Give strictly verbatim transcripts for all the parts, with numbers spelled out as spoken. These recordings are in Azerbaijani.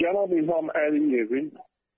Cənab İlham Əliyevin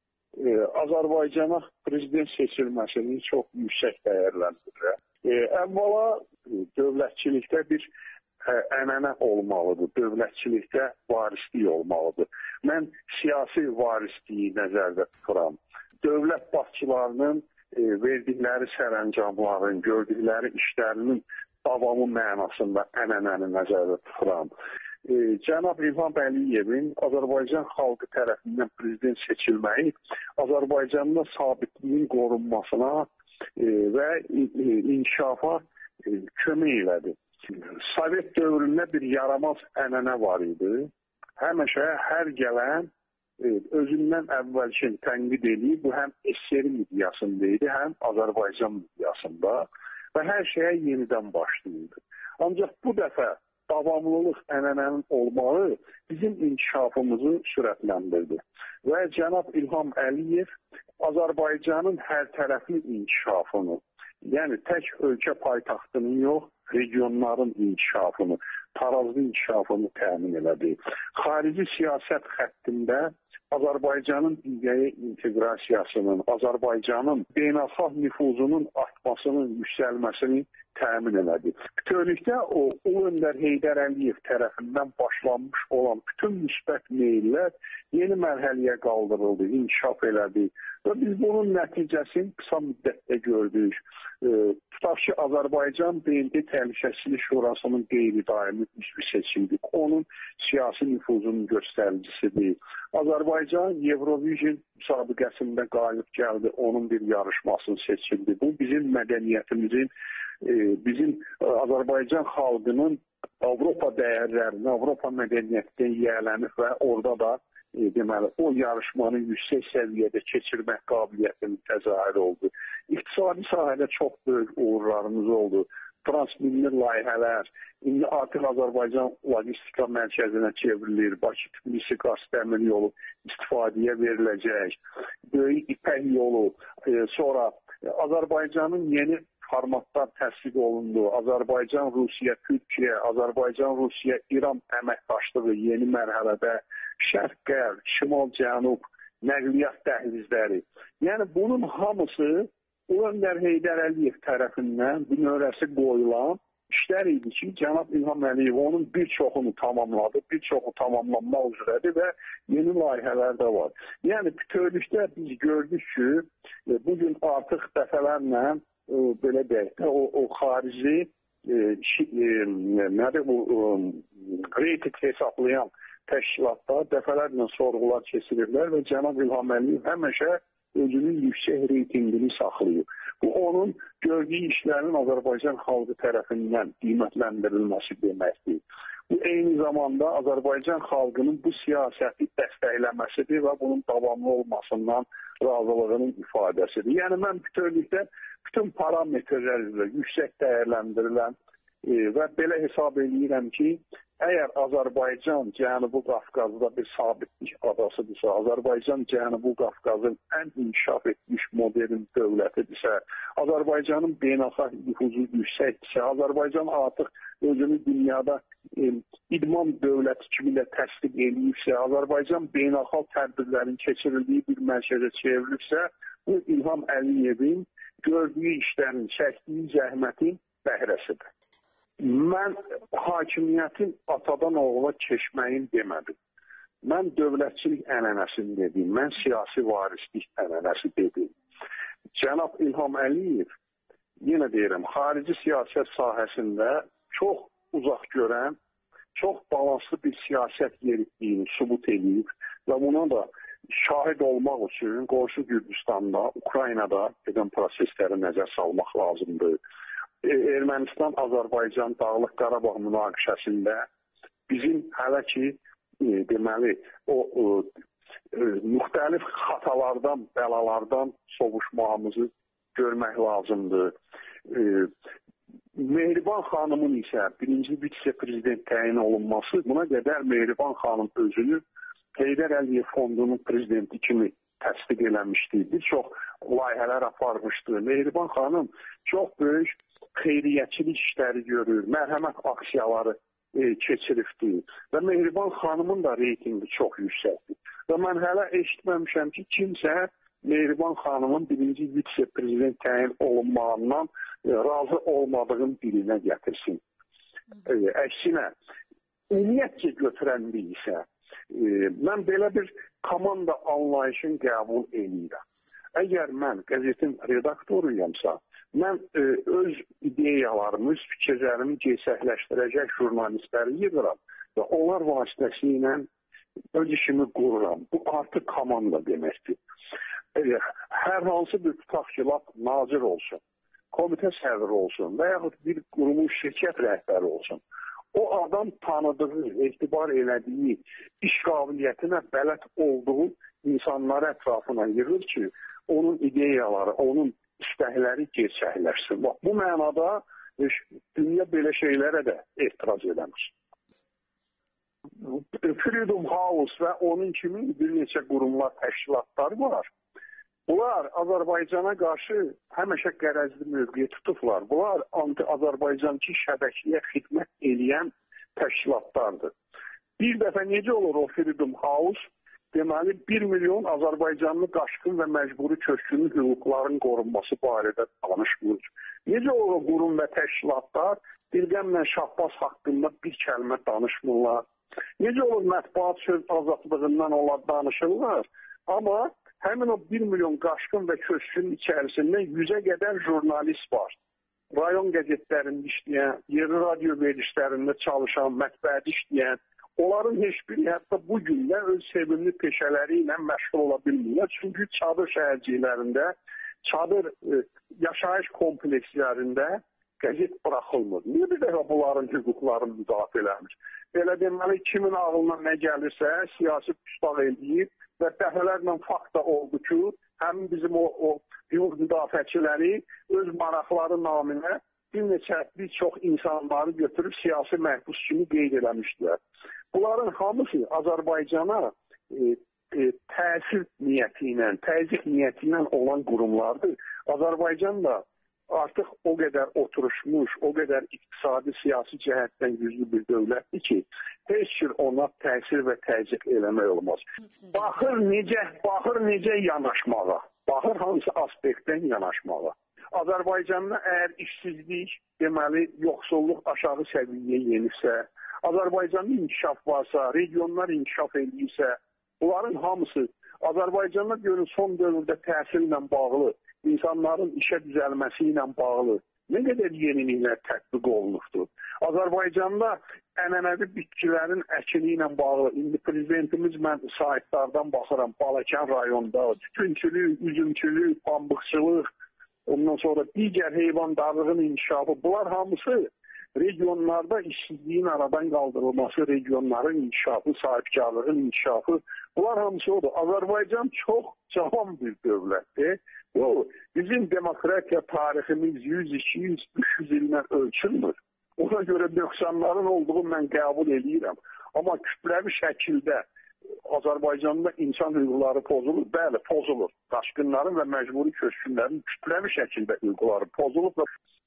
e, Azərbaycana prezident seçilməsini çox yüksək dəyərləndirir. E, əvvəla e, dövlətçilikdə bir e, ənənə olmalıdır, dövlətçilikdə varislik olmalıdır. Mən siyasi varisliyi nəzərdə tuturam. Dövlət başçılarının e, verdikləri sərəncamların, gördükləri işlərinin davamı mənasında ənənəni nəzərdə tuturam. E, Cənab İlham Əliyevin Azərbaycan xalqı tərəfindən prezident seçilməyi Azərbaycanda sabitliyin qorunmasına e, və e, inkişafa e, kömək elədi. Sovet dövründə bir yaramaz ənənə var idi. Həmişə hər gələn e, özündən əvvəlki tənqid edib, bu həm S S R miqyasında idi, həm Azərbaycan miqyasında və hər şeyə yenidən başlayırdı. Ancaq bu dəfə davamlılıq ənənənin olmağı bizim inkişafımızı sürətləndirdi. Və Cənab İlham Əliyev Azərbaycanın hər tərəfli inkişafını, yəni tək ölkə paytaxtının yox, regionların inkişafını, tarazlı inkişafını təmin elədi. Xarici siyasət xəttində Azərbaycanın dünyaya inteqrasiyasının, Azərbaycanın beynəlxalq nüfuzunun artmasının, yüksəlməsini təmin elədi. Bütövlükdə o, Ulu Öndər Heydər Əliyev tərəfindən başlanmış olan bütün müsbət meyllər yeni mərhələyə qaldırıldı, inkişaf elədi. Və biz bunun nəticəsini qısa müddətdə gördük. E, tutaq ki, Azərbaycan B M T Təhlükəsizlik Şurasının qeyri-daimi üzvü seçildi. Onun siyasi nüfuzunun göstəricisidir. Azərbaycan Eurovision müsabiqəsində qalib gəldi, onun bir yarışmasını seçildi. Bu bizim mədəniyyətimizin, e, bizim Azərbaycan xalqının Avropa dəyərlərini, Avropa mədəniyyətindən yiyələnib və orada da e, deməli, o yarışmanı yüksək səviyyədə keçirmək qabiliyyətinin təzahürü oldu. İqtisadi sahədə çox böyük uğurlarımız oldu. Transmilli layihələr, indi artıq Azərbaycan logistika mərkəzinə çevrilir, Bakı-Tbilisi qaz dəmir yolu istifadəyə veriləcək, böyük İpək yolu, e, sonra Azərbaycanın yeni formatlar təsdiq olundu. Azərbaycan, Rusiya, Türkiyə, Azərbaycan, Rusiya, İran əməkdaşlığı yeni mərhələdə, şərq-qərb, şimal-cənub, nəqliyyat dəhlizləri. Yəni bunun hamısı Ulu Öndər Heydər Əliyev tərəfindən bir növrəsi qoyulan işlər idi ki, Cənab İlham Əliyev onun bir çoxunu tamamladı, bir çoxu tamamlanmaq üzrədir və yeni layihələr də var. Yəni bütövlükdə biz gördük ki, bugün artıq dəfələrlə e, belə deyək də, o, o xarici e, e, nədir bu e, reyting hesablayan təşkilatlar dəfələrlə sorğular keçirirlər və Cənab İlham Əliyev həmişə özünün yüksək reytingini saxlayıb. Bu, onun gördüyü işlərin Azərbaycan xalqı tərəfindən qiymətləndirilməsi deməkdir. Bu, eyni zamanda Azərbaycan xalqının bu siyasəti dəstəkləməsidir və bunun davamlı olmasından razılığının ifadəsidir. Yəni, mən bütövlükdə bütün parametrlər üzrə yüksək dəyərləndirilən e, və belə hesab edirəm ki, əgər Azərbaycan Cənubi Qafqazda bir sabitlik adasıdırsa, Azərbaycan Cənubi Qafqazın ən inkişaf etmiş modern dövlətidirsə, Azərbaycanın beynəlxalq nüfuzu yüksəkdirsə, Azərbaycan artıq özünü dünyada e, idman dövləti kimi də təsdiq edilirsə, Azərbaycan beynəlxalq tədbirlərin keçirildiyi bir mərkəzə çevrilirsə, bu İlham Əliyevin gördüyü işlərin, çəkdiyi zəhmətin bəhrəsidir. Mən hakimiyyətin atadan oğula keçməyin demədim. Mən dövlətçilik ənənəsini dedim, mən siyasi varislik ənənəsi dedim. Cənab İlham Əliyev, yenə deyirəm, xarici siyasət sahəsində çox uzaq görən, çox balanslı bir siyasət yeritdiyini sübut edib və buna da şahid olmaq üçün qonşu Gürcüstanda, Ukraynada gedən prosesləri nəzər salmaq lazımdır. Ermənistan, Azərbaycan, Dağlıq Qarabağ münaqişəsində bizim hələ ki, e, deməli, o, o e, müxtəlif xatalardan, bəlalardan sovuşmağımızı görmək lazımdır. E, Mehriban xanımın isə birinci vitse-prezident təyin olunması, buna qədər Mehriban xanım özünü Heydər Əliyev Fondunun prezidenti kimi təsdiq eləmişdi. Bir çox layihələr aparmışdı. Mehriban xanım çox böyük xeyriyyətçilik işləri görür, mərhəmət aksiyaları e, keçiribdir və Mehriban xanımın da reytingi çox yüksəkdir. Və mən hələ eşitməmişəm ki, kimsə Mehriban xanımın birinci vitse-prezident təyin olunmağından razı olmadığını dilinə gətirsin. E, əksinə, ümumiyyətcə götürənlik isə, e, mən belə bir komanda anlayışını qəbul edirəm. Əgər mən qəzetin redaktoruyamsa, mən e, öz ideyalarımı, öz fikirlərimi gerçəkləşdirəcək jurnalistləri yığıram və onlar vasitəsilə öz işimi qururam. Bu artıq komanda deməkdir. E, hər hansı bir tutaq ki, nazir olsun, komitə sədri olsun və yaxud bir qurumun şirkət rəhbəri olsun. O adam tanıdığı, etibar elədiyi, iş qabiliyyətinə bələd olduğu insanları ətrafına yığır ki, onun ideyaları, onun istəkləri gerçəkləşsin. Bax, bu mənada dünya belə şeylərə də etiraz eləmir. Freedom House və onun kimi bir neçə qurumlar, təşkilatlar var. Bunlar Azərbaycana qarşı həmişə qərəzli mövqe tutublar. Bunlar anti-Azərbaycançı şəbəkəyə xidmət edən təşkilatlardır. Bir dəfə necə olur o Freedom House? Deməli, bir milyon Azərbaycanlı qaçqın və məcburi köçkünün hüquqlarının qorunması barədə danışmır. Necə olur o qurum və təşkilatlar Dilqəmlə Şahbaz haqqında bir kəlmə danışmırlar? Necə olur mətbuat söz azadlığından onlar danışırlar? Amma həmin o bir milyon qaçqın və köçkünün içərisində yüzə qədər jurnalist var. Rayon qəzetlərində işləyən, yerli radio verilişlərində çalışan, mətbəədə işləyən, onların heç biri hətta bu gündə öz sevimli peşələri ilə məşğul ola bilmirlər. Çünki çadır şəhərciklərində, çadır e, yaşayış komplekslərində qəzet buraxılmır. Niyə bir dəfə bunların hüquqlarını müdafiə eləmir? Belə deməli, kimin ağlına nə gəlirsə, siyasi püstaq eləyir və dəfələrlə fakt da oldu ki, həmin bizim o, o hüquq müdafiəçiləri öz maraqları naminə bir neçə, bir çox insanları götürüb siyasi məhbus kimi qeyd eləmişdilər. Bunların hamısı Azərbaycana e, e, təsir niyyəti ilə, təzyiq niyyəti ilə olan qurumlardır. Azərbaycan da artıq o qədər oturuşmuş, o qədər iqtisadi, siyasi cəhətdən güclü bir dövlətdir ki, heç bir ona təsir və təzyiq eləmək olmaz. Baxır necə, baxır necə yanaşmağa, baxır hansı aspektdən yanaşmağa. Azərbaycanda əgər işsizlik, deməli, yoxsulluq aşağı səviyyəyə yenirsə, Azərbaycanda inkişaf varsa, regionlar inkişaf edirsə, bunların hamısı Azərbaycanda görün son dövrdə təhsillə bağlı, insanların işə düzəlməsi ilə bağlı nə qədər yeniliklər tətbiq olunubdur. Azərbaycanda ənənəvi bitkilərin əkini ilə bağlı, indi prezidentimiz mən saytlardan baxıram, Balakən rayonda, tütünçülük, üzümçülük, pambıqçılıq, ondan sonra digər heyvandarlığın inkişafı, bunlar hamısı regionlarda işsizliyin aradan qaldırılması, regionların inkişafı, sahibkarlığın inkişafı, bunlar hamısı odur. Azərbaycan çox cavan bir dövlətdir. O, bizim demokratiya tariximiz yüz, iki yüz, üç yüz illə ölçülmür. Ona görə nöqsanların olduğunu mən qəbul edirəm. Amma kütləvi şəkildə Azərbaycanda insan hüquqları pozulur, bəli, pozulur. Qaçqınların və məcburi köçkünlərin kütləvi şəkildə hüquqları pozulur.